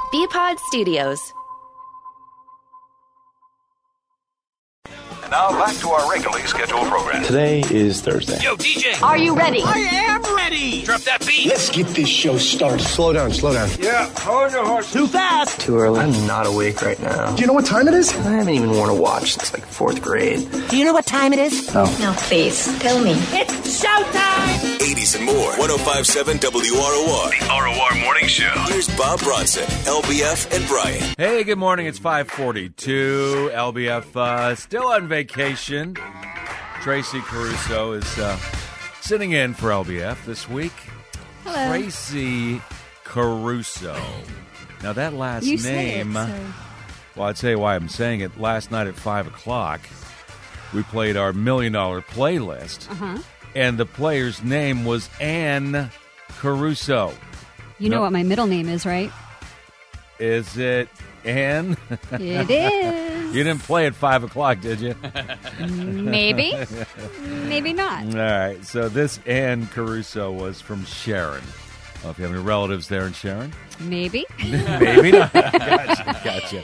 BPod Studios. Now back to our regularly scheduled program. Today is Thursday. Yo, DJ! Are you ready? I am ready! Drop that beat! Let's get this show started. Slow down. Yeah, hold your horse. Too fast! Too early. I'm not awake right now. Do you know what time it is? I haven't even worn a watch since like 4th grade. Do you know what time it is? No. No, please, tell me. It's showtime! 80s and more. 105.7 WROR. The ROR Morning Show. Here's Bob Bronson, LBF, and Brian. Hey, good morning. It's 5:42. LBF still on vacation. Tracy Caruso is sitting in for LBF this week. Hello. Tracy Caruso. Now, that last You name... say it, so... Well, I'll tell you why I'm saying it. Last night at 5 o'clock, we played our $1 Million playlist. Uh-huh. And the player's name was Ann Caruso. You know what my middle name is, right? Is it Ann? It is. You didn't play at 5 o'clock, did you? Maybe. Maybe not. All right. So this Ann Caruso was from Sharon. If you have any relatives there in Sharon. Maybe. Maybe not. Gotcha.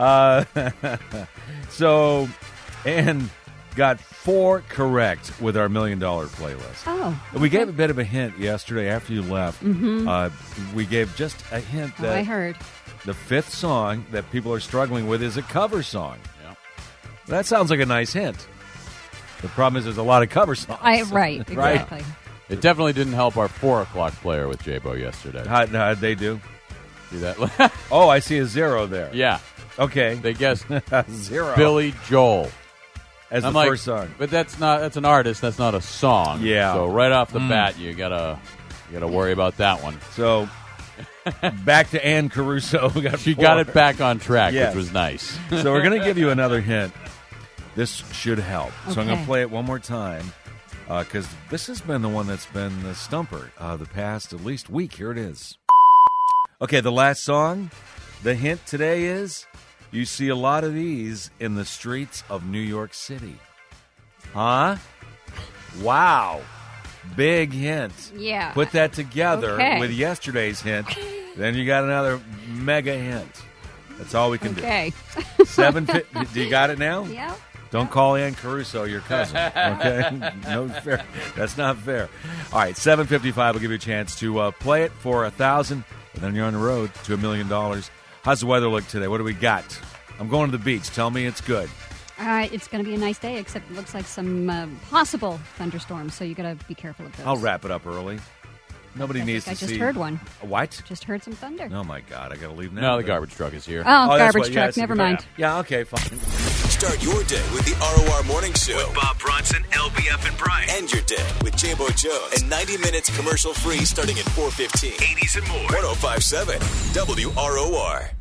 So Ann got 4 correct with our $1 Million playlist. Oh. We gave a bit of a hint yesterday after you left. Mm-hmm. We gave just a hint that I heard. the 5th song that people are struggling with is a cover song. Yeah. That sounds like a nice hint. The problem is there's a lot of cover songs. Right, exactly. It definitely didn't help our 4 o'clock player with J-Bo yesterday. How'd they do? See that? Oh, I see a 0 there. Yeah. Okay. They guessed 0. Billy Joel. As I'm the like, first song. But that's an artist, that's not a song. Yeah. So right off the bat, you gotta worry about that one. So back to Ann Caruso. She got it back on track, Yes. which was nice. So we're going to give you another hint. This should help. So I'm going to Okay. play it one more time because this has been the one that's been the stumper the past at least week. Here it is. Okay, the last song. The hint today is you see a lot of these in the streets of New York City. Huh? Wow. Big hint. Yeah. Put that together Okay. with yesterday's hint. Then you got another mega hint. That's all we can Okay. do. 750. Do you got it now? Yeah. Don't call Ann Caruso your cousin, okay? No fair. That's not fair. All right, 7:55 will give you a chance to play it for $1,000, and then you're on the road to $1 million. How's the weather look today? What do we got? I'm going to the beach. Tell me it's good. It's going to be a nice day, except it looks like some possible thunderstorms, so you got to be careful of those. I'll wrap it up early. Nobody needs to I see. just heard one. What? Just heard some thunder. Oh, my God. I got to leave now. No, the garbage truck is here. Oh, that's garbage what- yeah, truck. it's Never the- mind. Yeah, okay, fine. Start your day with the ROR Morning Show. With Bob Bronson, LBF, and Brian. End your day with J-Bo Jones. And 90 minutes commercial-free starting at 4:15. 80s and more. 105.7 WROR.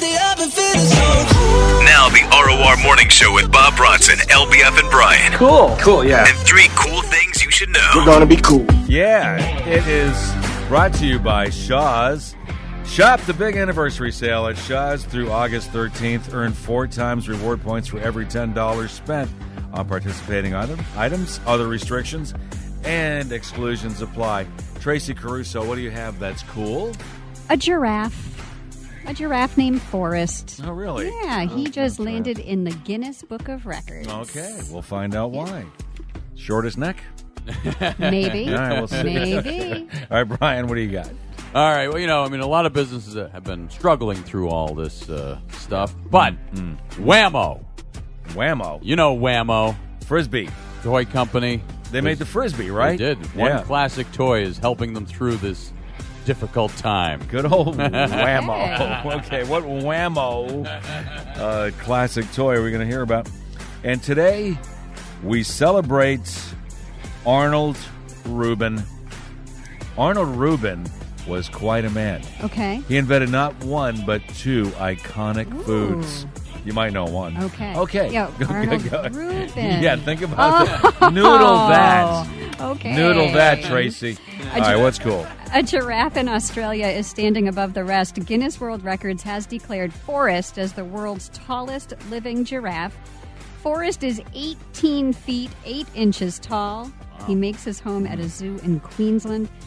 Now the ROR Morning Show with Bob Bronson, LBF, and Brian. Cool, yeah. And 3 cool things you should know. We're gonna be cool. Yeah, it is brought to you by Shaw's. Shop the big anniversary sale at Shaw's through August 13th. Earn 4 times reward points for every $10 spent on participating items. Other restrictions and exclusions apply. Tracy Caruso, what do you have that's cool? A giraffe. A giraffe named Forrest. Oh, really? Yeah, he just landed in the Guinness Book of Records. Okay, we'll find out why. Shortest neck? Maybe. All right, we'll see. Maybe. All right, Brian, what do you got? All right, well, a lot of businesses have been struggling through all this stuff, but Whammo. Whammo. You know Whammo. Frisbee. Toy company. They made the Frisbee, right? They did. Yeah. One classic toy is helping them through this difficult time. Good old Whammo. Okay, what Whammo classic toy are we going to hear about? And today we celebrate Arnold Rubin. Arnold Rubin was quite a man. Okay. He invented not one, but 2 iconic foods. You might know one. Okay. Okay. Yeah, Arnold Rubin. Yeah, think about that. Noodle that. Okay. Noodle that, Tracy. All right, what's cool? A giraffe in Australia is standing above the rest. Guinness World Records has declared Forrest as the world's tallest living giraffe. Forrest is 18 feet 8 inches tall. Wow. He makes his home at a zoo in Queensland.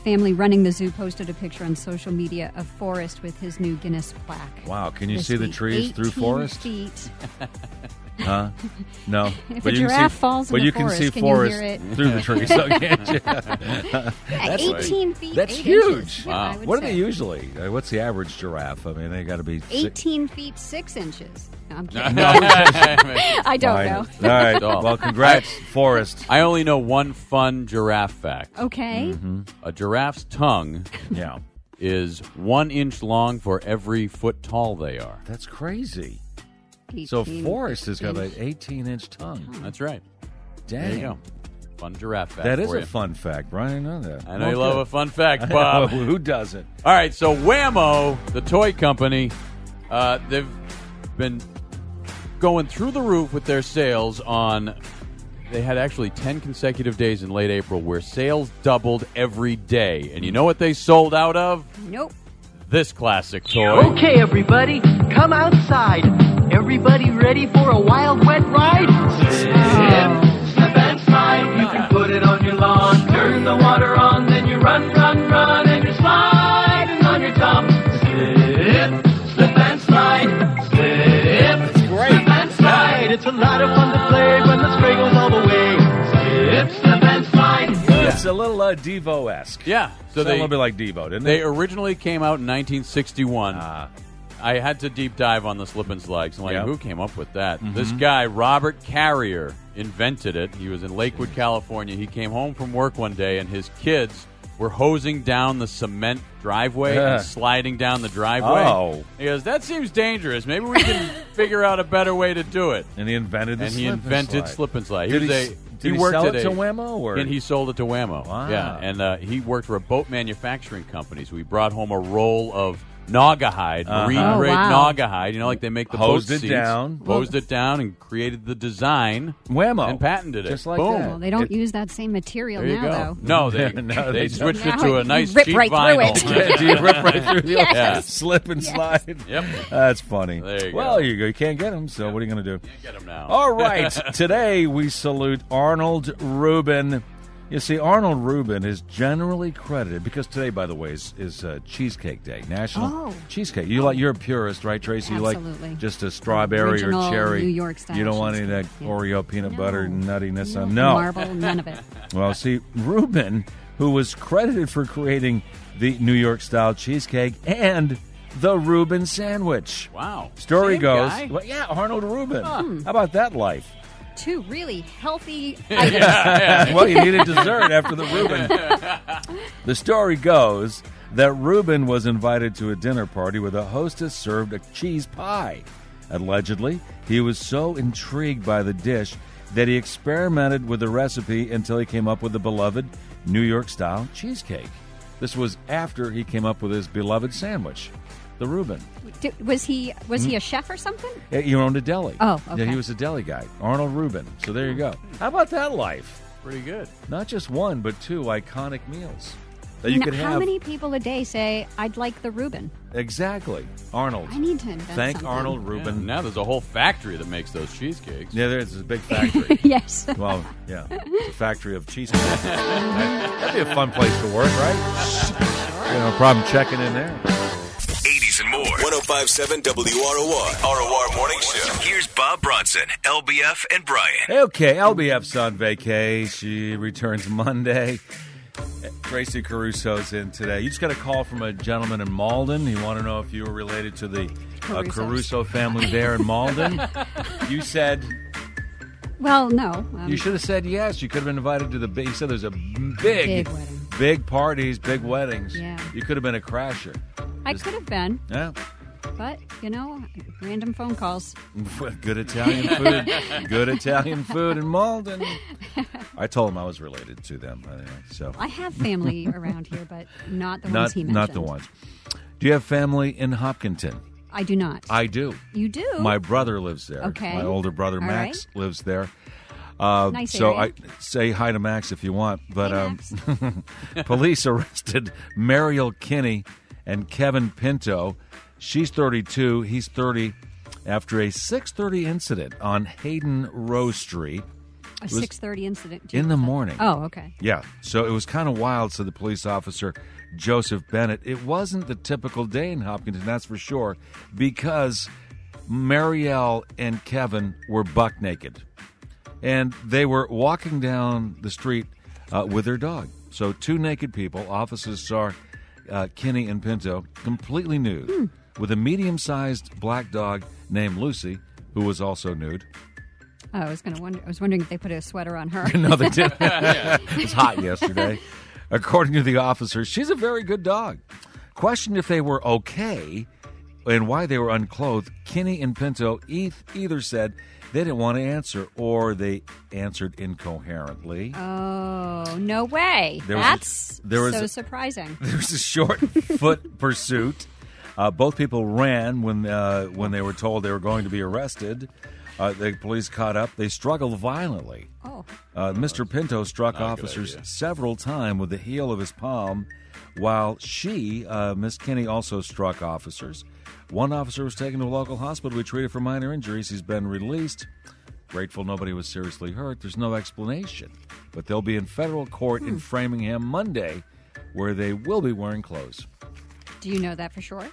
family running the zoo posted a picture on social media of Forrest with his new Guinness plaque. Wow, can you this see the week. trees through 18 Forrest? feet. Huh? No. If but a you giraffe can see, falls in but the you forest, can see can you Forrest hear it? through the trees, so can't you? Yeah, 18 feet. That's 8 huge. Inches. Yeah, I would What are say. they usually? What's the average giraffe? I mean, they got to be 18 feet 6 inches. No, I'm kidding. No. I don't know. All right. Well, congrats, Forrest. I only know one fun giraffe fact. Okay. A giraffe's tongue Yeah. is 1 inch long for every foot tall they are. That's crazy. So 18 Forrest has got an inch. 18-inch tongue. That's right. Dang. There you go. Fun giraffe fact That is for a you. fun fact, Brian. I know that. I know you love a fun fact, Bob. Who doesn't? All right, so Wham-O, the toy company, they've been going through the roof with their sales on... They had actually 10 consecutive days in late April where sales doubled every day. And you know what they sold out of? Nope. This classic toy. Okay, everybody, come outside. Everybody ready for a wild, wet ride? Slip and slide. You can put it on your lawn. Turn the water on, then you run, and you're sliding on your tum. Slip and slide. Slip and slide. It's a lot of fun to play when the spray goes all the way. Slip and slide. It's a little Devo-esque. Yeah. So a little bit like Devo, didn't They it? originally came out in 1961. I had to deep dive on the slip and slide. So who came up with that? This guy, Robert Carrier, invented it. He was in Lakewood, California. He came home from work one day, and his kids were hosing down the cement driveway and sliding down the driveway. Oh. He goes, that seems dangerous. Maybe we can figure out a better way to do it. And he invented the slip and slide. Did he worked sell at it to Wham-O? Or? And he sold it to Wham-O. Wow. Yeah, and he worked for a boat manufacturing company, so he brought home a roll of Naugahyde, marine-grade Naugahyde. You know, like they make the Hosed boat it seats. down. Hosed it down and created the design. Wham-O. And patented it. Just like Boom. that. Well, they don't use that same material There you now, go. though. No, they No, they switched don't. it to a nice Rip cheap right vinyl. through it. Do you rip right through the Yes. slip and slide? Yep. That's funny. There you well, go. you go. You can't get them, so what are you going to do? Get him now. All right. Today we salute Arnold Rubin. You see, Arnold Rubin is generally credited because today, by the way, is Cheesecake Day, National Cheesecake. You're a purist, right, Tracy? Absolutely. You like just a strawberry Original or cherry. New York style You don't want any of that cheesecake. Oreo peanut butter nuttiness. No. No. Marble, none of it. Well, see, Rubin, who was credited for creating the New York style cheesecake and the Reuben sandwich. Wow. Story Same goes, guy? well, yeah, Arnold Rubin. How about that life? Two really healthy items. Well, you needed dessert after the Reuben. The story goes that Reuben was invited to a dinner party where the hostess served a cheese pie. Allegedly, he was so intrigued by the dish that he experimented with the recipe until he came up with the beloved New York-style cheesecake. This was after he came up with his beloved sandwich, the Reuben. Was he a chef or something? He owned a deli. Oh, okay. Yeah, he was a deli guy. Arnold Rubin. So there you go. How about that life? Pretty good. Not just one, but two iconic meals that you could have. How many people a day say, I'd like the Reuben? Exactly. Arnold. I need to invent Thank something. Arnold Yeah, Rubin. now there's a whole factory that makes those cheesecakes. Yeah, there's a big factory. Yes. Well, yeah. It's a factory of cheesecake. That'd be a fun place to work, right? No problem checking in there. 80s and more. 105.7 WROR. ROR Morning Show. Here's Bob Bronson, LBF, and Brian. Okay, LBF's on vacay. She returns Monday. Tracy Caruso's in today. You just got a call from a gentleman in Malden. He wanted to know if you were related to the Caruso family there in Malden. You said... Well, no. You should have said yes. You could have been invited to the big... He said there's a Big wedding. big parties, big weddings. Yeah. You could have been a crasher. I could have been, Yeah. but, random phone calls. Good Italian food. Good Italian food in Malden. I told him I was related to them. So I have family around here, but not the ones he mentioned. Not the ones. Do you have family in Hopkinton? I do not. I do. You do? My brother lives there. Okay. My older brother All Max lives there. Nice so area. I say hi to Max if you want. But Hey, Max. police arrested Mariel Kinney and Kevin Pinto. She's 32. He's 30. After a 6:30 incident on Hayden Row Street A 6:30 incident. In the morning. Oh, okay. Yeah. So it was kind of wild, said the police officer Joseph Bennett. It wasn't the typical day in Hopkinton, that's for sure, because Marielle and Kevin were buck naked. And they were walking down the street with their dog. So two naked people. Officers saw Kinney and Pinto completely nude with a medium-sized black dog named Lucy, who was also nude. Oh, I was wondering if they put a sweater on her. No, they didn't. It was hot yesterday. According to the officers, she's a very good dog. Questioned if they were okay and why they were unclothed, Kinney and Pinto either said they didn't want to answer or they answered incoherently. Oh, no way. That's so surprising. There was a short foot pursuit. Both people ran when they were told they were going to be arrested. The police caught up. They struggled violently. Oh. Mr. Pinto struck officers several times with the heel of his palm, while Miss Kinney, also struck officers. One officer was taken to a local hospital to be treated for minor injuries. He's been released. Grateful nobody was seriously hurt. There's no explanation. But they'll be in federal court in Framingham Monday, where they will be wearing clothes. Do you know that for sure?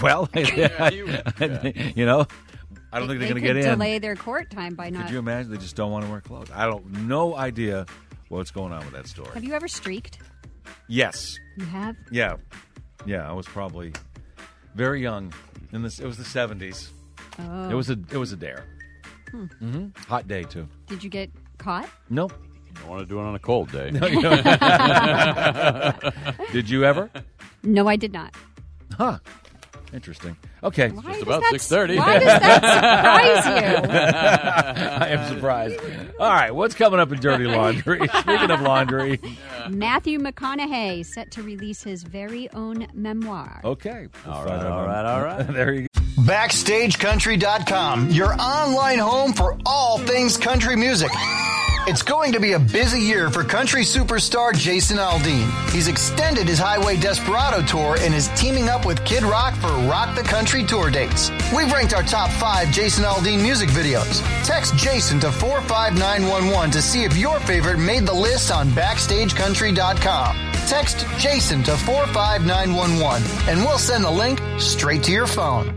You know, I don't think they're going to get in. They could delay their court time by not. Could you imagine? They just don't want to wear clothes. No idea what's going on with that story. Have you ever streaked? Yes. You have? Yeah. I was probably very young. It was the 70s. Oh. It was a dare. Hot day too. Did you get caught? Nope. You don't want to do it on a cold day. No, you don't. Did you ever? No, I did not. Huh. Interesting. Okay. Just about 6:30. Why does that surprise you? I am surprised. All right, what's coming up in Dirty Laundry? Speaking of laundry. Matthew McConaughey set to release his very own memoir. Okay. All right. There you go. BackstageCountry.com, your online home for all things country music. It's going to be a busy year for country superstar Jason Aldean. He's extended his Highway Desperado tour and is teaming up with Kid Rock for Rock the Country tour dates. We've ranked our top 5 Jason Aldean music videos. Text Jason to 45911 to see if your favorite made the list on BackstageCountry.com. Text Jason to 45911 and we'll send the link straight to your phone.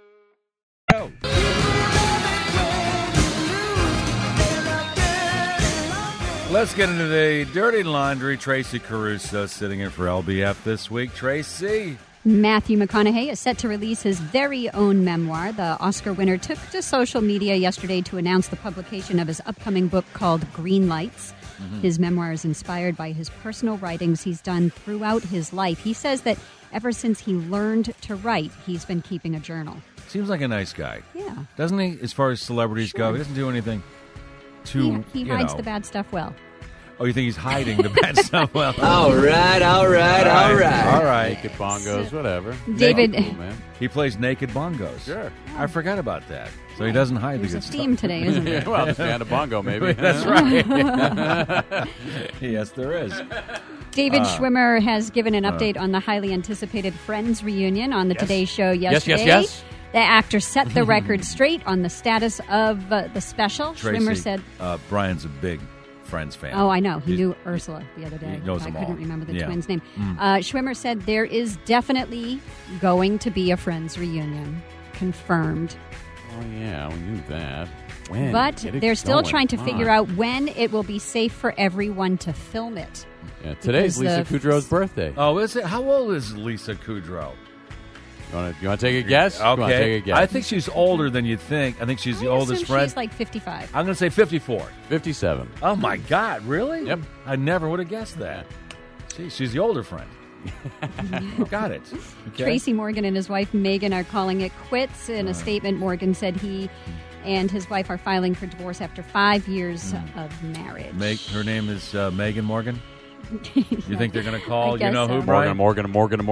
Let's get into the Dirty Laundry. Tracy Caruso sitting in for LBF this week. Tracy. Matthew McConaughey is set to release his very own memoir. The Oscar winner took to social media yesterday to announce the publication of his upcoming book called Green Lights. His memoir is inspired by his personal writings he's done throughout his life. He says that ever since he learned to write, he's been keeping a journal. Seems like a nice guy. Yeah. Doesn't he, as far as celebrities go? He doesn't do anything too, He hides the bad stuff well. Oh, you think he's hiding the bad stuff well? All right. All right. Naked bongos, whatever. David, He plays naked bongos. Sure. I forgot about that. So he doesn't hide the there's good a stuff. theme today, isn't there? Well, the stand of bongo, maybe. That's right. Yes, there is. David Schwimmer has given an update on the highly anticipated Friends reunion on the Today Show yesterday. Yes. The actor set the record straight on the status of the special. Tracy, Schwimmer said, Brian's a big Friends fan. Oh, I know. He knew Ursula the other day. He knows I them couldn't all. remember the Yeah. twins' name. Schwimmer said there is definitely going to be a Friends reunion. Confirmed. Oh, yeah, we knew that. When? But Get it they're still going. trying to Come figure on. out when it will be safe for everyone to film it. Yeah, today's because Lisa Kudrow's birthday. Oh, is it? How old is Lisa Kudrow? You want to take a guess? Okay. Go on, take a guess. I think she's older than you'd think. I think she's the oldest friend. She's like 55. I'm going to say 54. 57. Oh, my God. Really? Yep. I never would have guessed that. See, she's the older friend. Got it. Okay. Tracy Morgan and his wife Megan are calling it quits. In a statement, Morgan said he and his wife are filing for divorce after 5 years of marriage. Her name is Megan Morgan? You think they're going to call, guess so. who, Brian? Morgan.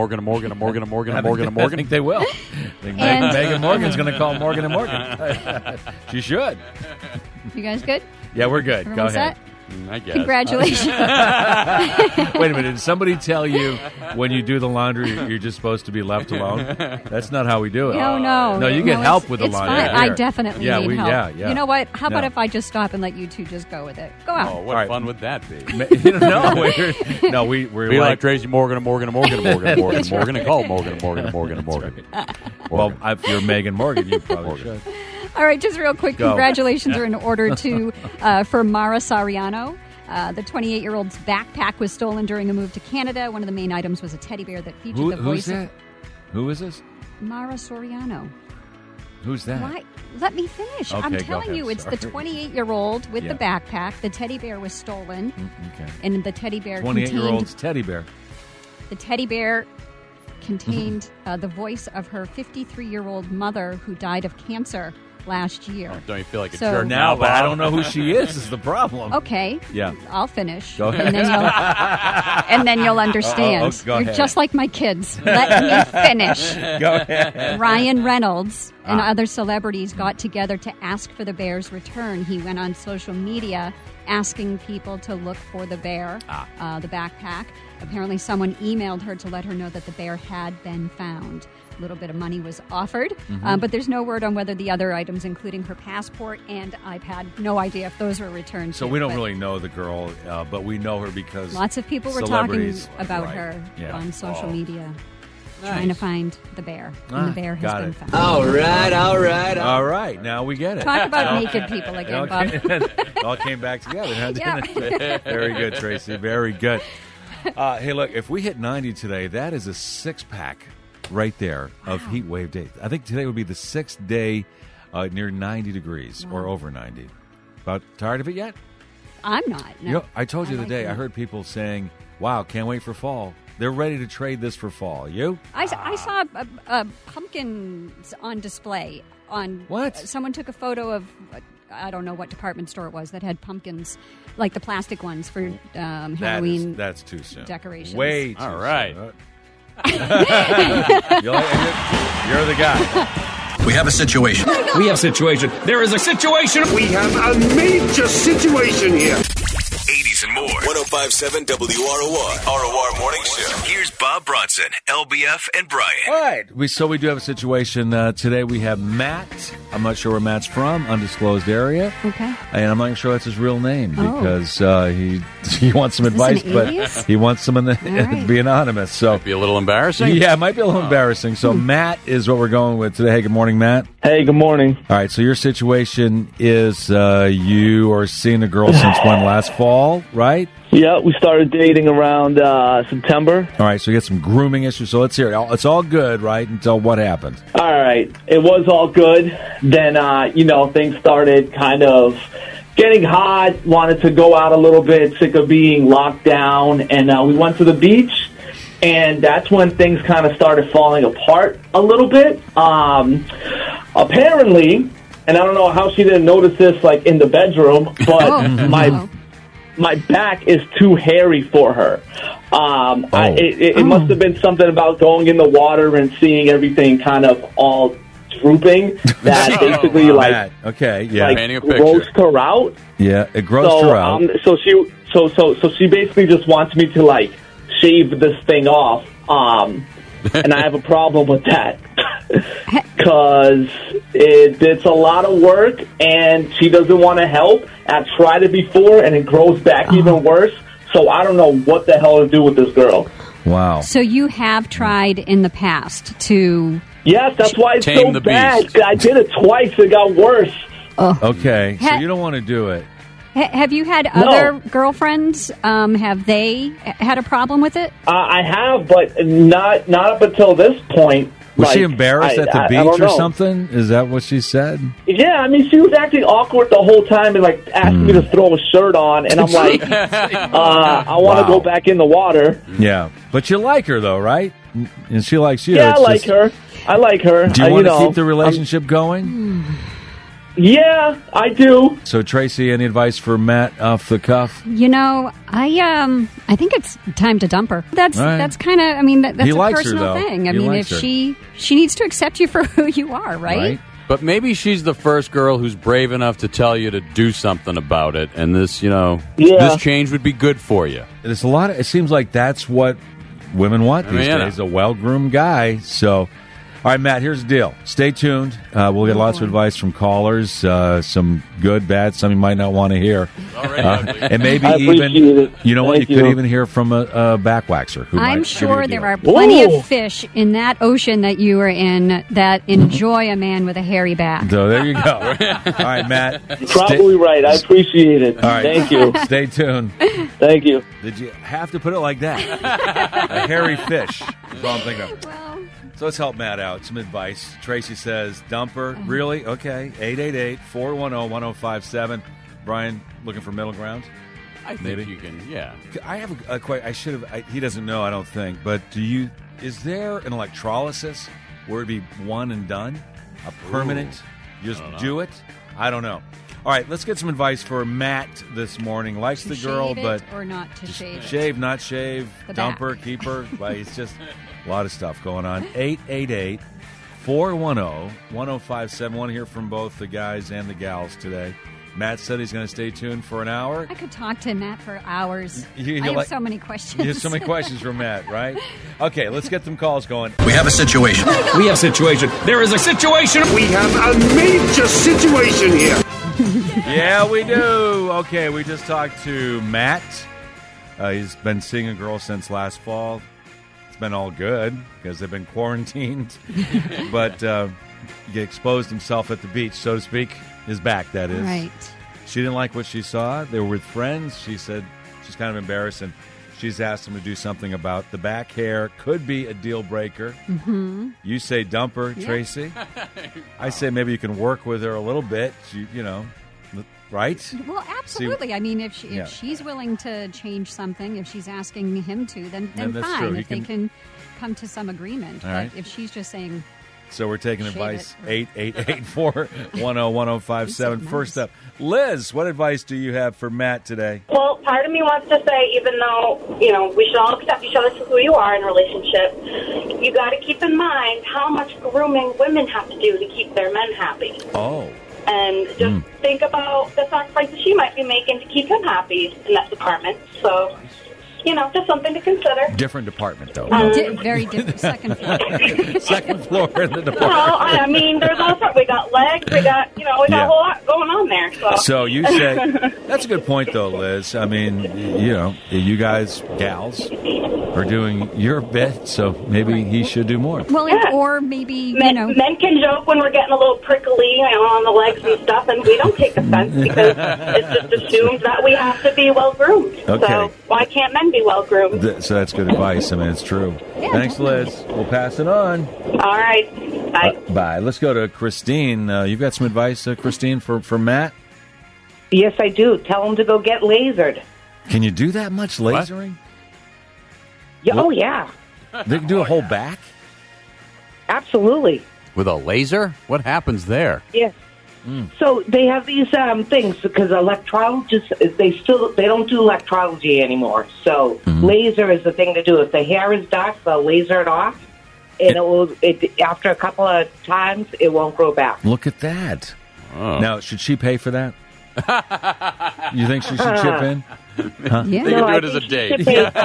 I think they will. I think Megan Morgan's going to call Morgan and Morgan. She should. You guys good? Yeah, we're good. Everyone Go ahead. set? I guess. Congratulations. Wait a minute. Did somebody tell you when you do the laundry you're just supposed to be left alone? That's not how we do it. No. No, you get help with the laundry. Fine. I definitely need help. Yeah. You know what? How about if I just stop and let you two just go with it? Go out. Oh, what fun would that be? we're like Tracy Morgan and Morgan and Morgan and Morgan and Morgan and Morgan and call Morgan and Morgan and Morgan and Morgan. Well, if you're Megan Morgan, you probably should. All right, just real quick, Go. congratulations are in order for Mara Soriano. The 28-year-old's backpack was stolen during a move to Canada. One of the main items was a teddy bear that featured the voice of... Who is this? Mara Soriano. Who's that? Why? Let me finish. Okay, I'm go telling ahead. you, it's the Sorry. 28-year-old with the backpack. The teddy bear was stolen. Okay. And the teddy bear 28-year-old's teddy bear. The teddy bear contained the voice of her 53-yeard-old mother who died of cancer last year. Oh, don't you feel like a So- jerk Now, Bob? but I don't know who she is the problem. Okay. Yeah. I'll finish. Go ahead. And then you'll understand. Go You're ahead. just like my kids. Let me finish. Go ahead. Ryan Reynolds and other celebrities got together to ask for the bear's return. He went on social media asking people to look for the bear, the backpack. Apparently someone emailed her to let her know that the bear had been found. A little bit of money was offered, but there's no word on whether the other items, including her passport and iPad, no idea if those were returned. So too, we don't but really know the girl, but we know her because lots of people were talking celebrities- about right. her Yeah. on social media, Nice. trying to find the bear. And the bear has got been it. found. All right. All right, now we get it. Talk about naked people again, Bob. It all came back together. Didn't it? Very good, Tracy. Very good. Hey, look, if we hit 90 today, that is a six-pack right there of heat wave days. I think today would be the sixth day near 90 degrees or over 90. About tired of it yet? I'm not. No. You know, I told you the like day, it. I heard people saying, wow, can't wait for fall. They're ready to trade this for fall. You? I saw pumpkins on display. What? Someone took a photo of, I don't know what department store it was, that had pumpkins, like the plastic ones for Halloween. That's too soon. decorations. Way too All right. soon. You're the guy. We have a situation. There is a situation. We have a major situation here. 80s and more. 105.7 WROR. ROR Morning Show. Here's Bob Bronson, LBF, and Brian. All right. We do have a situation today. We have Matt. I'm not sure where Matt's from, undisclosed area. Okay. And I'm not sure that's his real name Oh. because he wants some Is this advice, an but alias? he wants someone to right. be anonymous. So Be a little embarrassing. yeah, it might be a little embarrassing. So Matt is what we're going with today. Hey, good morning, Matt. Hey, good morning. All right, so your situation is you are seeing a girl since when? Last fall, right? Yeah, we started dating around September. All right, so you get some grooming issues. So let's hear it. It's all good, right, until what happened? All right, it was all good. Then, things started kind of getting hot, wanted to go out a little bit, sick of being locked down, and we went to the beach. And that's when things kind of started falling apart a little bit. Apparently, and I don't know how she didn't notice this, like, in the bedroom, but my back is too hairy for her. It must have been something about going in the water and seeing everything kind of all drooping that basically, Matt. Okay, yeah. Painting a picture. grossed her out. Yeah, it grossed her out. So she basically just wants me to, like, shave this thing off, and I have a problem with that because it's a lot of work, and she doesn't want to help. I've tried it before, and it grows back even worse. So I don't know what the hell to do with this girl. Wow. So you have tried in the past to... Yes, that's why it's Tame so the bad. beast. I did it twice. It got worse. Okay, so you don't want to do it. Have you had other girlfriends? Have they had a problem with it? I have, but not up until this point. Was she embarrassed at the I beach don't or know. something? Is that what she said? Yeah, I mean, she was acting awkward the whole time and, like, asking me to throw a shirt on, and I'm like, I want to go back in the water. Yeah, but you like her though, right? And she likes you. Yeah, It's I like just- her. I like her. Do you want to keep the relationship going? Yeah, I do. So, Tracy, any advice for Matt off the cuff? You know, I think it's time to dump her. That's All right. that's kind of. I mean, that's He a likes her, personal though. thing. I He mean, likes if her. she needs to accept you for who you are, right? But maybe she's the first girl who's brave enough to tell you to do something about it, and this, this change would be good for you. There's a lot of. It seems like that's what women want these days. A well-groomed guy. So, all right, Matt. Here's the deal. Stay tuned. We'll get lots of advice from callers. Some good, bad. Some you might not want to hear. And maybe even you could even hear from a back waxer. I'm sure there are plenty of fish in that ocean that you are in that enjoy a man with a hairy back. So there you go. All right, Matt. Probably right. I appreciate it. All right. Thank you. Stay tuned. Thank you. Did you have to put it like that? A hairy fish. That's all I'm thinking of. Well, so let's help Matt out. Some advice. Tracy says, dumper. Really? Okay. 888-410-1057. Brian, looking for middle ground? I think you can, yeah. I have a question. I should have. He doesn't know, I don't think. But is there an electrolysis where it'd be one and done? A permanent? Just do it? I don't know. All right, let's get some advice for Matt this morning. Likes the girl, but or not to shave. Shave, not shave. The Dumper, back. keep her. Like, it's just a lot of stuff going on. 888-410-1057. Want to hear from both the guys and the gals today. Matt said he's going to stay tuned for an hour. I could talk to Matt for hours. I have so many questions. You have so many questions for Matt, right? Okay, let's get some calls going. We have a situation. We have a situation. There is a situation. We have a major situation here. Yeah, we do. Okay, we just talked to Matt. He's been seeing a girl since last fall. It's been all good because they've been quarantined. But he exposed himself at the beach, so to speak. His back, that is. Right. She didn't like what she saw. They were with friends. She said she's kind of embarrassed, and she's asked him to do something about the back hair. Could be a deal breaker. Mm-hmm. You say dumper, Tracy. I say maybe you can work with her a little bit. Right? Well, absolutely. I mean, if she's willing to change something, if she's asking him to, then that's fine. true. If they can come to some agreement. All right. But if she's just saying... So we're taking advice. 888-410-1057. First up, Liz, what advice do you have for Matt today? Well, part of me wants to say, even though, we should all accept each other for who you are in a relationship, you got to keep in mind how much grooming women have to do to keep their men happy. Oh. And just think about the sacrifices she might be making to keep him happy in that department. So... just something to consider. Different department, though. Very different. Second floor. Second floor in the department. Well, I mean, there's also, we got legs, we got a whole lot going on there. So you say, that's a good point, though, Liz. I mean, you guys, gals, are doing your bit, so maybe he should do more. Well, or maybe, men can joke when we're getting a little prickly, on the legs and stuff, and we don't take offense because it's just assumed that we have to be well-groomed. Okay. So why can't men be well-groomed? So that's good advice. I mean, it's true. Yeah, Thanks, Liz. We'll pass it on. All right. Bye. Bye. Let's go to Christine. You've got some advice, Christine, for Matt? Yes, I do. Tell him to go get lasered. Can you do that much lasering? Yeah, oh, yeah. They can do a whole back? Absolutely. With a laser? What happens there? Yes. So they have these things because electrologists they don't do electrology anymore. So laser is the thing to do. If the hair is dark, they'll laser it off, and after a couple of times it won't grow back. Look at that. Oh. Now, should she pay for that? You think she should chip in? Huh? Yeah. They can do it as a date.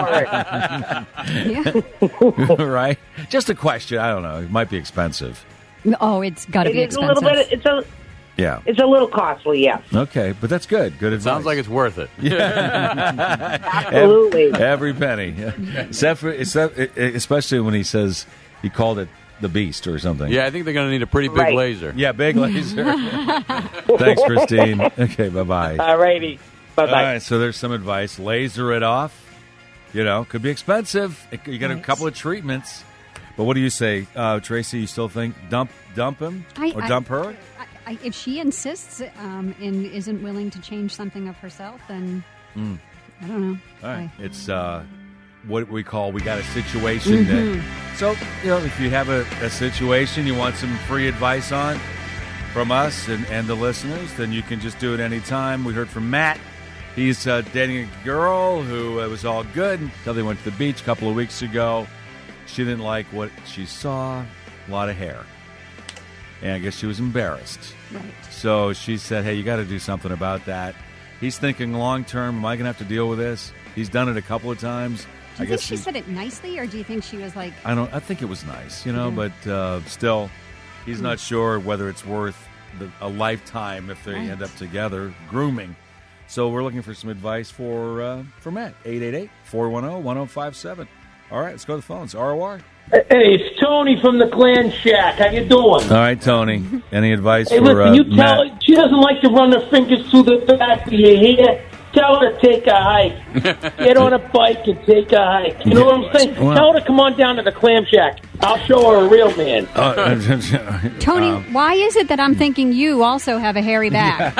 Yeah. Right? Just a question. I don't know. It might be expensive. Oh, it's got to be expensive. A little bit. It's a little costly, yes. Okay, but that's good. Good advice. Sounds like it's worth it. Yeah. Absolutely. Every penny. Especially when he says he called it the Beast or something. Yeah, I think they're going to need a pretty big laser. Yeah, big laser. Thanks, Christine. Okay, bye-bye. All righty. Bye-bye. All right, so there's some advice. Laser it off. Could be expensive. You got a couple of treatments. But what do you say, Tracy? You still think dump him or dump her? If she insists and isn't willing to change something of herself, then I don't know. All right. It's what we got a situation. That, so, if you have a situation you want some free advice on from us and the listeners, then you can just do it anytime. We heard from Matt. He's dating a girl who was all good until they went to the beach a couple of weeks ago. She didn't like what she saw. A lot of hair. and I guess she was embarrassed. Right. So she said, hey, you got to do something about that. He's thinking long term, am I going to have to deal with this? He's done it a couple of times. Do you think she said it nicely, or do you think she was like... I think it was nice, but still, he's not sure whether it's worth a lifetime if they end up together grooming. So we're looking for some advice for Matt. 888-410-1057. All right, let's go to the phones. ROR. Hey, it's Tony from the Clan Shack. How you doing? All right, Tony. Any advice hey, for listen, you Matt? tell her she doesn't like to run her fingers through the back of your hair. Tell her to take a hike. Get on a bike and take a hike. You know what I'm saying? Well, tell her to come on down to the Clam Shack. I'll show her a real man. Tony, why is it that I'm thinking you also have a hairy back?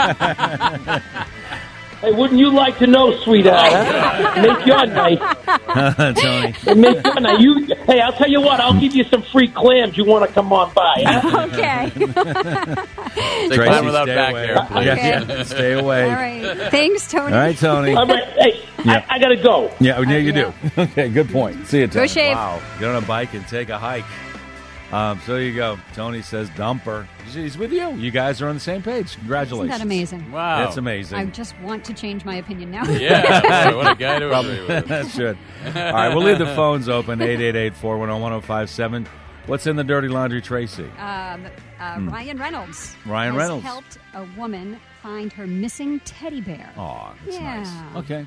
Hey, wouldn't you like to know, sweetheart? Huh? Make your night. Tony. Make your night. Hey, I'll tell you what. I'll give you some free clams. You want to come on by? Huh? Okay. Say clam without back hair, please. Okay. Yeah, stay away. All right. Thanks, Tony. All right, Tony. All right. Hey, Yeah. I got to go. Yeah, you do. Okay, good point. See you, Tony. Go shave. Wow. Get on a bike and take a hike. So there you go. Tony says dump her. He's with you. You guys are on the same page. Congratulations. Isn't that amazing? Wow. That's amazing. I just want to change my opinion now. Yeah. What a guy to agree with. That should. All right, we'll leave the phones open, 888-410-1057. What's in the dirty laundry, Tracy? Ryan Reynolds. Ryan has Reynolds. helped a woman find her missing teddy bear. Aw, that's Yeah. nice. Okay.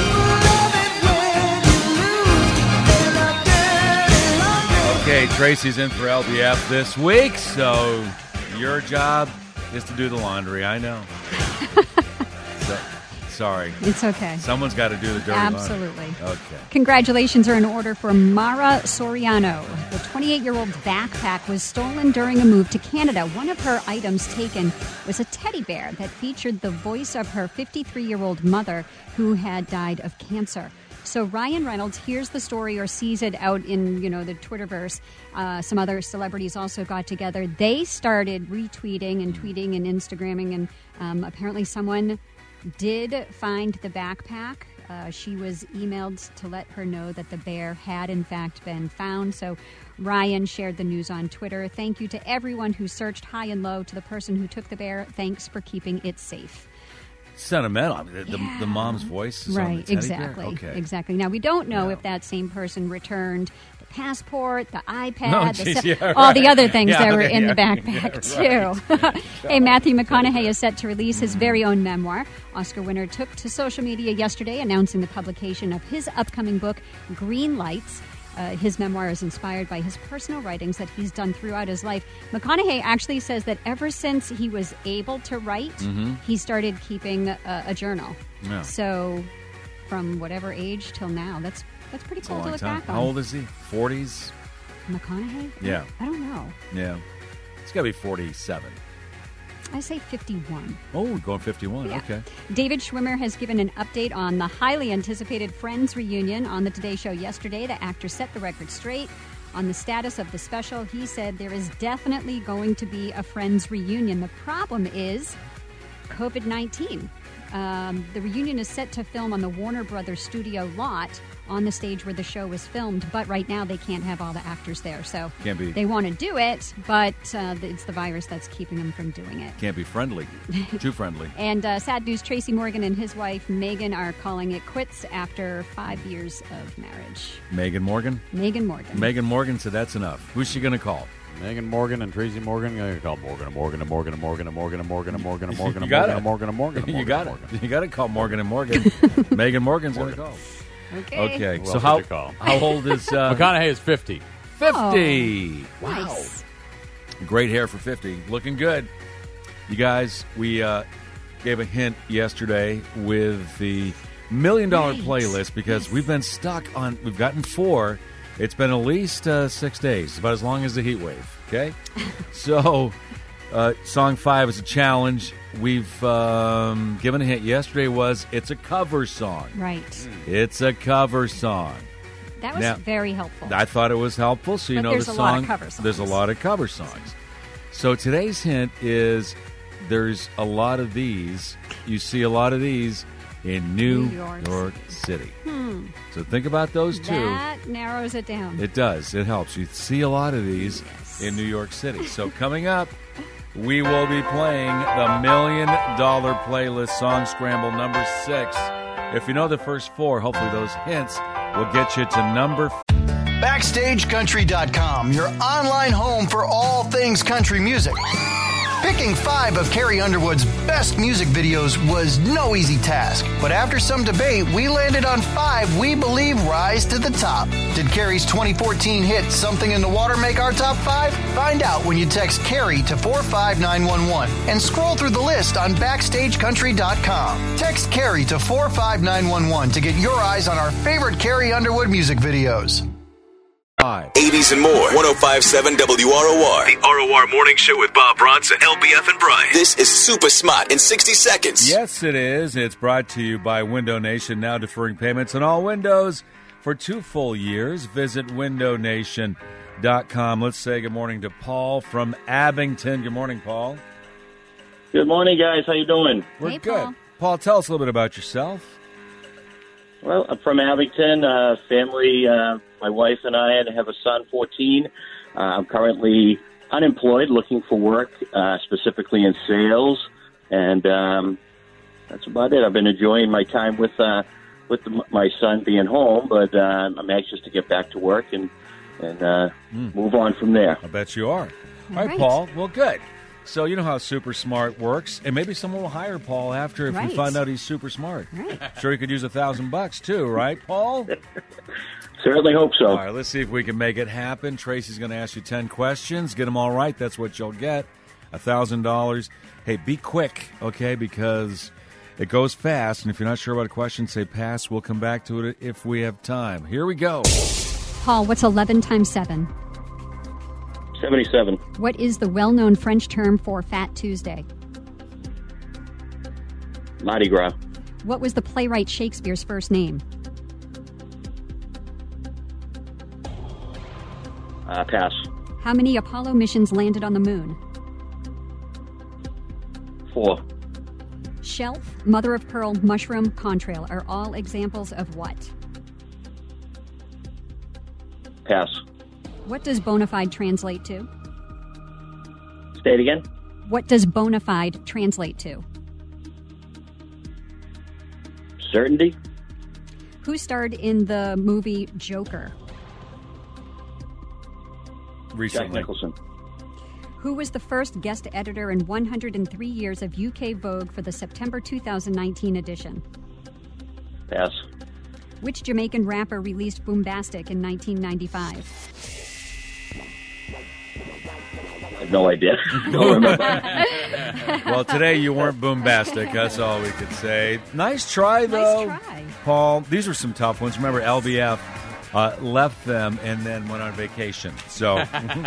Okay, Tracy's in for LBF this week, so your job is to do the laundry. I know. Sorry. It's okay. Someone's got to do the dirty Absolutely. laundry. Okay. Congratulations are in order for Mara Soriano. The 28-year-old backpack was stolen during a move to Canada. One of her items taken was a teddy bear that featured the voice of her 53-year-old mother who had died of cancer. So Ryan Reynolds hears the story or sees it out in, the Twitterverse. Some other celebrities also got together. They started retweeting and tweeting and Instagramming, and apparently someone did find the backpack. She was emailed to let her know that the bear had in fact been found. So Ryan shared the news on Twitter. Thank you to everyone who searched high and low. To the person who took the bear, thanks for keeping it safe. Sentimental. I mean, the mom's voice is on the teddy bear? Okay. Exactly. Now, we don't know if that same person returned the passport, the iPad, all the other things that were in the backpack, too. Hey, Matthew McConaughey is set to release his very own memoir. Oscar winner took to social media yesterday announcing the publication of his upcoming book, Green Lights. His memoir is inspired by his personal writings that he's done throughout his life. McConaughey actually says that ever since he was able to write, he started keeping a journal. Yeah. So from whatever age till now, that's pretty cool to look back on. How old is he? 40s? McConaughey? Yeah. I don't know. Yeah. It's got to be 47. I say 51. Oh, going 51. Yeah. Okay. David Schwimmer has given an update on the highly anticipated Friends reunion on the Today Show yesterday. The actor set the record straight on the status of the special. He said there is definitely going to be a Friends reunion. The problem is COVID-19. The reunion is set to film on the Warner Brothers studio lot on the stage where the show was filmed, but right now they can't have all the actors there. So Can't be. they want to do it, but it's the virus that's keeping them from doing it. Can't be friendly. Too friendly. And sad news, Tracy Morgan and his wife Megan are calling it quits after 5 years of marriage. Megan Morgan? Megan Morgan. Megan Morgan said that's enough. Who's she going to call? Megan Morgan and Tracy Morgan. I'm going to call Morgan and Morgan and Morgan and Morgan and Morgan and Morgan and Morgan and Morgan and Morgan and Morgan and Morgan and Morgan. You got it. You got to call Morgan and Morgan. Megan Morgan's going to call. Okay. Who So else how did you call? old is McConaughey is 50. 50. Oh, Wow. nice. Great hair for 50. Looking good. You guys, we gave a hint yesterday with the $1 Million playlist because we've been stuck on, we've gotten 4. It's been at least 6 days, about as long as the heat wave, okay? So, song 5 is a challenge. We've given a hint. Yesterday was, it's a cover song. Right. It's a cover song. That was Now, very helpful. I thought it was helpful, so you But know there's the a song. lot of cover songs. There's a lot of cover songs. So today's hint is there's a lot of these. You see a lot of these in New York City. So think about those two. That narrows it down. It does. It helps. You see a lot of these. in New York City. So coming up, we will be playing the $1 Million Playlist Song Scramble number 6. If you know the first 4, hopefully those hints will get you to number 5. BackstageCountry.com, your online home for all things country music. Picking 5 of Carrie Underwood's best music videos was no easy task, but after some debate, we landed on 5 we believe rise to the top. Did Carrie's 2014 hit Something in the Water make our top 5? Find out when you text Carrie to 45911 and scroll through the list on BackstageCountry.com. Text Carrie to 45911 to get your eyes on our favorite Carrie Underwood music videos. 80s and more. 105.7 WROR. The ROR Morning Show with Bob Bronson, LBF, and Brian. This is Super Smart in 60 seconds. Yes, it is. It's brought to you by Window Nation, now deferring payments on all windows for 2 full years. Visit windownation.com. Let's say good morning to Paul from Abington. Good morning, Paul. Good morning, guys. How you doing? We're good. Paul, tell us a little bit about yourself. Well, I'm from Abington, family. My wife and I have a son, 14. I'm currently unemployed, looking for work, specifically in sales, and that's about it. I've been enjoying my time with my son being home, but I'm anxious to get back to work and move on from there. I bet you are. All right, Paul. Well, good. So you know how Super Smart works, and maybe someone will hire Paul after if you find out he's super smart. Right. Sure, he could use $1,000 too, right, Paul? Certainly hope so. All right, let's see if we can make it happen. Tracy's going to ask you 10 questions. Get them all right. That's what you'll get. $1,000. Hey, be quick, okay, because it goes fast, and if you're not sure about a question, say pass. We'll come back to it if we have time. Here we go. Paul, what's 11 times 7? 77. What is the well-known French term for Fat Tuesday? Mardi Gras. What was the playwright Shakespeare's first name? Pass. How many Apollo missions landed on the moon? 4. Shelf, mother of pearl, mushroom, contrail are all examples of what? Pass. What does bona fide translate to? Say it again. What does bona fide translate to? Certainty. Who starred in the movie Joker? Recently. Jack Nicholson. Who was the first guest editor in 103 years of UK Vogue for the September 2019 edition? Pass. Which Jamaican rapper released Boombastic in 1995? I have no idea. Don't remember. Well, today you weren't boombastic. That's all we could say. Nice try, though. Nice try. Paul, these were some tough ones. Remember, LBF left them and then went on vacation. So,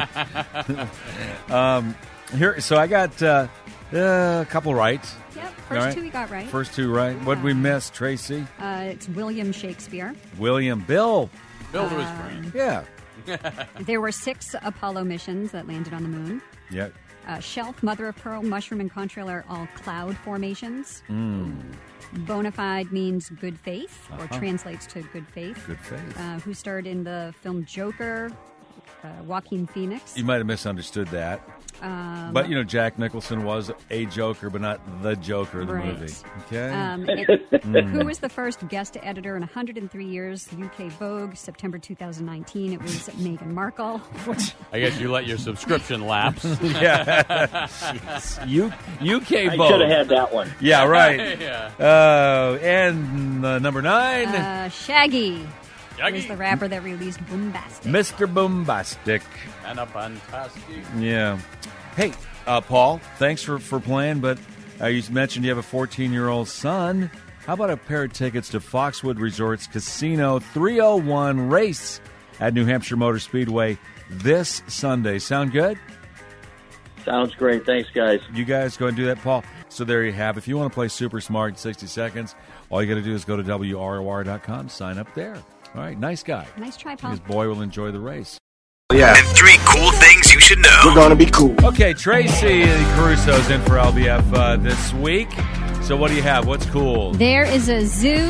here. So I got a couple right. Yep, first 2 we got right. First 2 right. What did we miss, Tracy? It's William Shakespeare. Bill to his brain. Yeah. There were 6 Apollo missions that landed on the moon. Yep. Shelf, mother of pearl, mushroom, and contrail are all cloud formations. Bona fide means good faith, or translates to good faith. Good faith. Who starred in the film Joker? Joaquin Phoenix. You might have misunderstood that. But, Jack Nicholson was a Joker, but not the Joker of the movie. Okay? Who was the first guest editor in 103 years? UK Vogue, September 2019. It was Meghan Markle. I guess you let your subscription lapse. Yeah. UK Vogue. I should have had that one. Yeah, right. Yeah. And number 9. Shaggy. Was the rapper that released Boombastic. Mr. Boombastic. And a fantastic. Yeah. Hey, Paul, thanks for playing, but you mentioned you have a 14-year-old son. How about a pair of tickets to Foxwood Resorts Casino 301 race at New Hampshire Motor Speedway this Sunday? Sound good? Sounds great. Thanks, guys. You guys go and do that, Paul. So there you have. If you want to play Super Smart in 60 seconds, all you got to do is go to WROR.com, sign up there. All right, nice guy. Nice try, Paul. His boy will enjoy the race. Yeah. And 3 cool things you should know. We're going to be cool. Okay, Tracy Caruso's in for LBF this week. So what do you have? What's cool? There is a zoo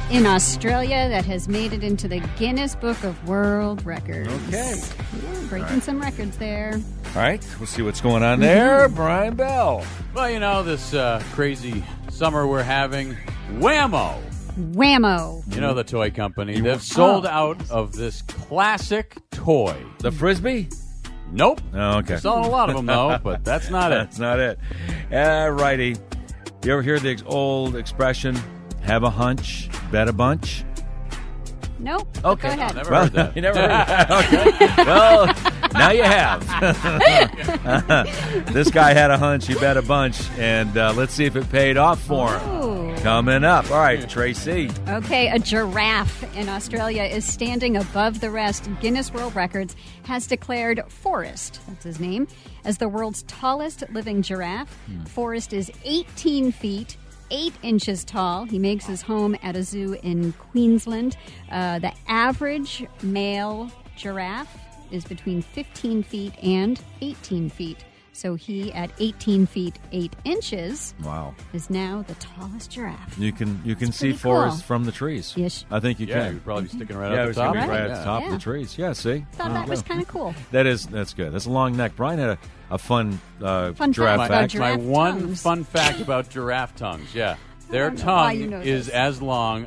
in Australia that has made it into the Guinness Book of World Records. Okay. Yeah, breaking some records there. All right, we'll see what's going on there. Brian Bell. Well, this crazy summer we're having, Whammo. Whammo. You know the toy company. They've sold out of this classic toy. The Frisbee? Nope. Oh, okay. They're selling a lot of them, though, but that's not it. That's not it. All righty. You ever hear the old expression, have a hunch, bet a bunch? Nope. Okay. Go ahead. Never heard that. You never heard that. Okay. Well, now you have. This guy had a hunch, he bet a bunch, and let's see if it paid off for him. Ooh. Coming up. All right, Tracy. Okay, a giraffe in Australia is standing above the rest. Guinness World Records has declared Forrest, that's his name, as the world's tallest living giraffe. Forrest is 18 feet. 8 inches tall. He makes his home at a zoo in Queensland. The average male giraffe is between 15 feet and 18 feet. So he, at 18 feet 8 inches, is now the tallest giraffe. You can see pretty Forrest cool. from the trees. Yes. I think you Yeah, can. you're probably sticking right Yeah, up it's the top. gonna be right Right. at the top Yeah. of the trees. Yeah, see? Thought that was kind of cool. That's good. That's a long neck. Brian had a fun, Fun giraffe fact about fact. giraffe My one tongues. fun fact about giraffe tongues, their don't know why tongue you know is this. as long.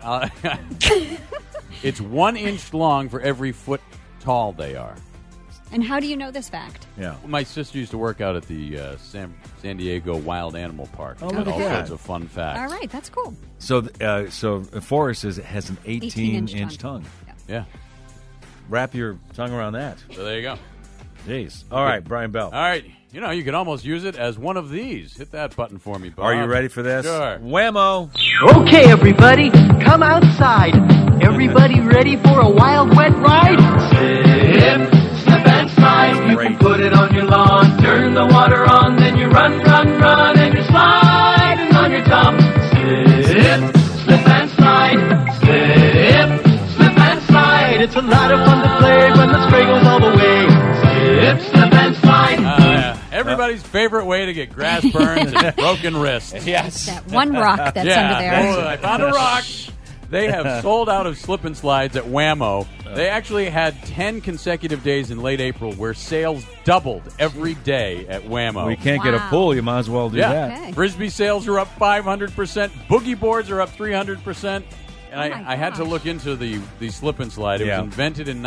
It's 1 inch long for every foot tall they are. And how do you know this fact? Yeah. My sister used to work out at the San Diego Wild Animal Park. Oh, Got look at all that. sorts of fun facts. All right, that's cool. So Forrest has an 18-inch 18-inch tongue. Yeah. Wrap your tongue around that. So there you go. Jeez. All right, Brian Bell. All right. You could almost use it as one of these. Hit that button for me, Bob. Are you ready for this? Sure. Whammo. Okay, everybody, come outside. Everybody ready for a wild, wet ride? Slip, slip and slide. You can put it on your lawn. Turn the water on, then you run, and you're sliding on your tum. Slip, slip and slide. Slip, slip and slide. It's a lot of fun to play when the spray goes all the way. Slip, slip and slide. Everybody's favorite way to get grass burns and broken wrists. Yes. That one rock that's under there. Oh, I found a rock. They have sold out of slip and slides at Whammo. They actually had 10 consecutive days in late April where sales doubled every day at Whammo. We can't get a pool. You might as well do that. Okay. Frisbee sales are up 500%. Boogie boards are up 300%. And I had to look into the slip and slide. It was invented in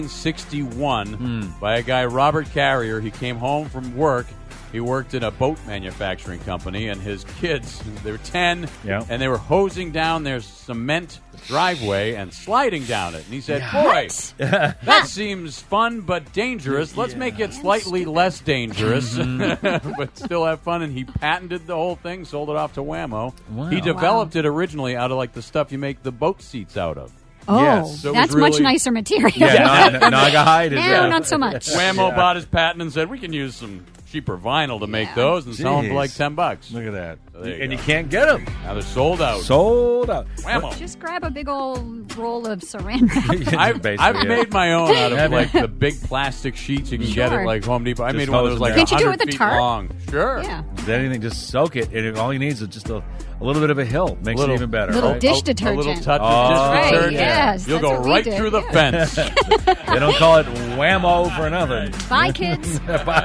1961 by a guy, Robert Carrier. He came home from work. He worked in a boat manufacturing company, and his kids, they were 10, and they were hosing down their cement driveway and sliding down it. And he said, boy, that seems fun but dangerous. Let's make it slightly less dangerous, but still have fun. And he patented the whole thing, sold it off to Whammo. Wow. He developed it originally out of like the stuff you make the boat seats out of. Oh, Yes. So it that's was much really- nicer material. Naga hide is No, not so much. Whammo bought his patent and said, we can use some cheaper vinyl to make those and sell them for Jeez. like $10. Look at that. So there you And go. you can't get them. Now they're sold out. Sold out. Whammo. Just grab a big old roll of saran wrap. I've made my own out of like the big plastic sheets you can get Sure. at like Home Depot. I Just made one that hose was like them down. Can't you do it 100 with a feet tarp? long. Sure. Yeah. Is that anything? Just soak it. And all he needs is just a little bit of a hill. Makes it even better. little right? dish A detergent. little touch Oh, of dish right, detergent. yes, You'll that's go what we right did, through the yeah. fence. They don't call it whammo for nothing. Bye, kids.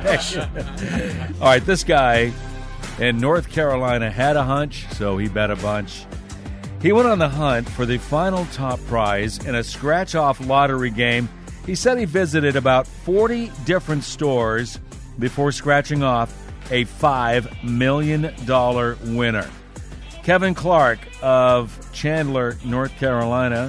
All right, this guy in North Carolina had a hunch, so he bet a bunch. He went on the hunt for the final top prize in a scratch-off lottery game. He said he visited about 40 different stores before scratching off a $5 million winner. Kevin Clark of Chandler, North Carolina,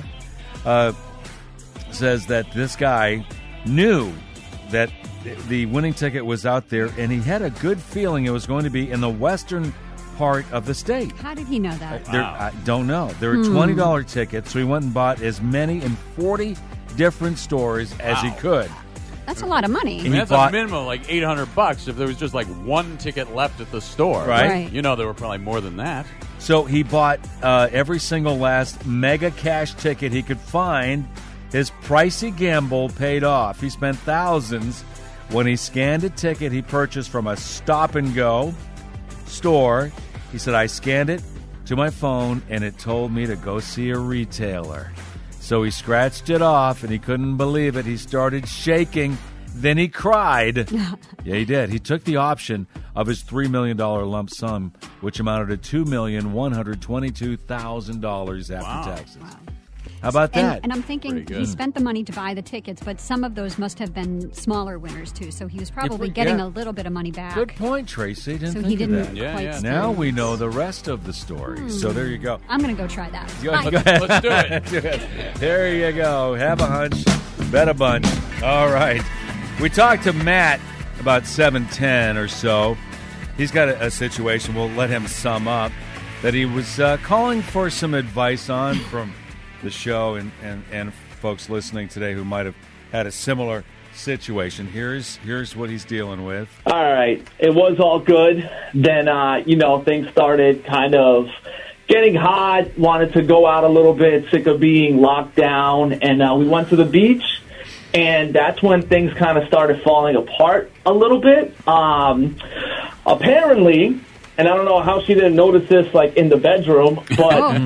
says that this guy knew that the winning ticket was out there, and he had a good feeling it was going to be in the western part of the state. How did he know that? I don't know. There were $20 tickets, so he went and bought as many in 40 different stores as he could. That's a lot of money. I mean, that's a minimum of like $800 if there was just like one ticket left at the store. Right. You know there were probably more than that. So he bought every single last mega cash ticket he could find. His pricey gamble paid off. He spent thousands when he scanned a ticket he purchased from a stop-and-go store. He said, I scanned it, to my phone, and it told me to go see a retailer. So he scratched it off, and he couldn't believe it. He started shaking. Then he cried. Yeah, he did. He took the option of his $3 million lump sum, which amounted to $2,122,000 after taxes. Wow. How about that? And I'm thinking he spent the money to buy the tickets, but some of those must have been smaller winners, too. So he was probably getting a little bit of money back. Good point, Tracy. Didn't so think he didn't of that. quite Now we know the rest of the story. So there you go. I'm going to go try that. Go ahead. Let's do it. There you go. Have a hunch. Bet a bunch. All right. We talked to Matt about 7:10 or so. He's got a situation. We'll let him sum up that he was calling for some advice on from the show and folks listening today who might have had a similar situation. Here's what he's dealing with. All right. It was all good. Then, things started kind of getting hot, wanted to go out a little bit, sick of being locked down, and we went to the beach. And that's when things kind of started falling apart a little bit. Apparently, and I don't know how she didn't notice this, like, in the bedroom, but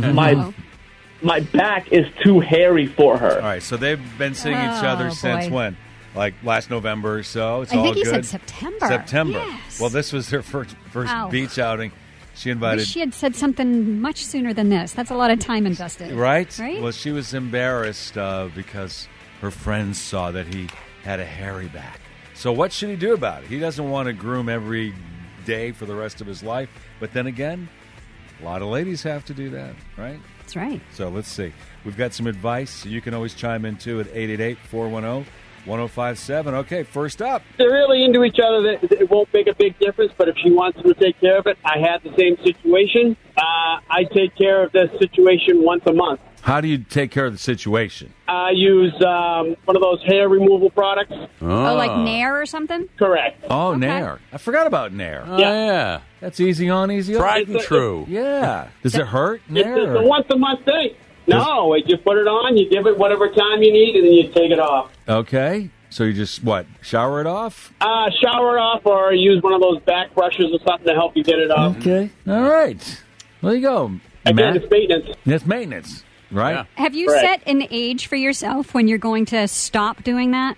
my back is too hairy for her. All right, so they've been seeing each other since when? Like last November or so? It's I all think he good? said September. September. Yes. Well, this was their first Wow. beach outing. She invited... She had said something much sooner than this. That's a lot of time invested. Right? Well, she was embarrassed because her friends saw that he had a hairy back. So what should he do about it? He doesn't want to groom every day for the rest of his life. But then again, a lot of ladies have to do that, right? That's right. So let's see. We've got some advice. You can always chime in, too, at 888-410-1057. Okay, first up. They're really into each other. It won't make a big difference, but if she wants to take care of it, I had the same situation. I take care of this situation once a month. How do you take care of the situation? I use one of those hair removal products. Oh, like Nair or something? Correct. Oh, Nair. I forgot about Nair. Oh, yeah. That's easy on, easy off. Tried and true. Yeah. Does it hurt, Nair? It's a once-a-month thing. No, you put it on, you give it whatever time you need, and then you take it off. Okay. So you just, shower it off? Shower it off or use one of those back brushes or something to help you get it off. Okay. All right. There you go. Again, it's maintenance. It's maintenance, right? Yeah. Have you set an age for yourself when you're going to stop doing that?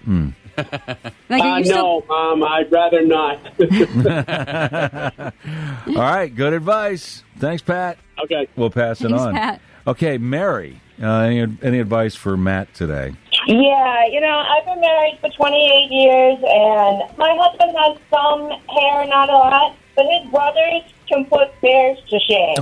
No, I'd rather not. All right, good advice. Thanks, Pat. Okay. We'll pass it Thanks, on. Pat. Okay, Mary, any advice for Matt today? Yeah, I've been married for 28 years, and my husband has some hair, not a lot, but his brothers can put bears to shame.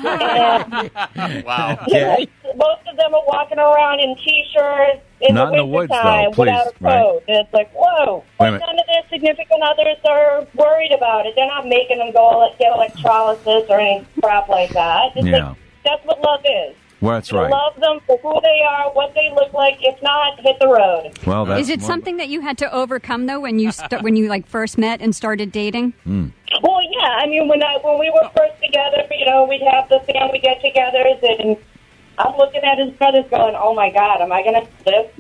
Wow. Okay. Most of them are walking around in T-shirts in Not in the the woods, wintertime though, please, without a coat. right. And it's like, whoa. Wait a But minute. none of their significant others are worried about it. They're not making them go get electrolysis or any crap like that. It's Yeah. like, that's what love is. Well, that's You right. love them for who they are, what they look like. If not, hit the road. Well, that's Is it something that you had to overcome, though, when you first met and started dating? Well, yeah. I mean, when we were first together, we'd have the family get-togethers, and I'm looking at his brothers going, "Oh my God, am I going to live?"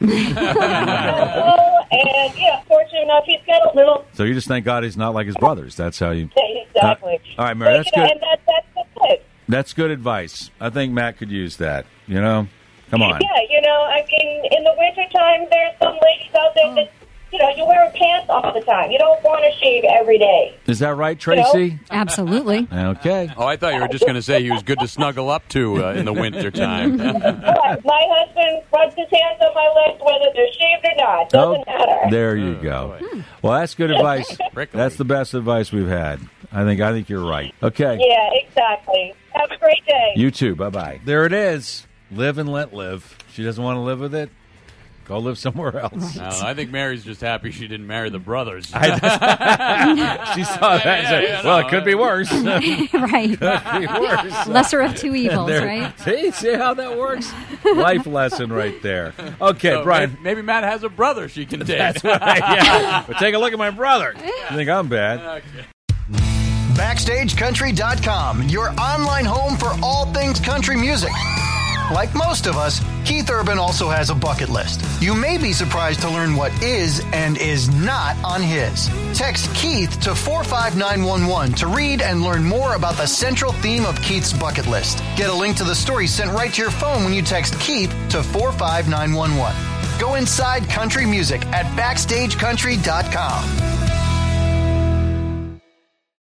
And yeah, fortunate enough, he's got a little. So you just thank God he's not like his brothers. That's how you... Exactly. All right, Mary, that's good. And that's good. That's good advice. I think Matt could use that. Come on. Yeah, I mean, in the wintertime, there's some ladies out there that, you're wearing pants all the time. You don't want to shave every day. Is that right, Tracy? Absolutely. Okay. Oh, I thought you were just going to say he was good to snuggle up to in the wintertime. My husband rubs his hands on my legs whether they're shaved or not. Doesn't matter. There you go. Well, that's good advice. That's the best advice we've had. I think you're right. Okay. Yeah, exactly. Have a great day. You too. Bye-bye. There it is. Live and let live. She doesn't want to live with it. Go live somewhere else. I think Mary's just happy she didn't marry the brothers. She saw that and said, well, it could be worse. Right. Could be worse. Lesser of two evils, right? See how that works? Life lesson right there. Okay, So Brian. Maybe Matt has a brother she can take. That's right. Yeah. But take a look at my brother. You think I'm bad? Okay. BackstageCountry.com, your online home for all things country music. Like most of us, Keith Urban also has a bucket list. You may be surprised to learn what is and is not on his. Text Keith to 45911 to read and learn more about the central theme of Keith's bucket list. Get a link to the story sent right to your phone when you text Keith to 45911. Go inside country music at BackstageCountry.com.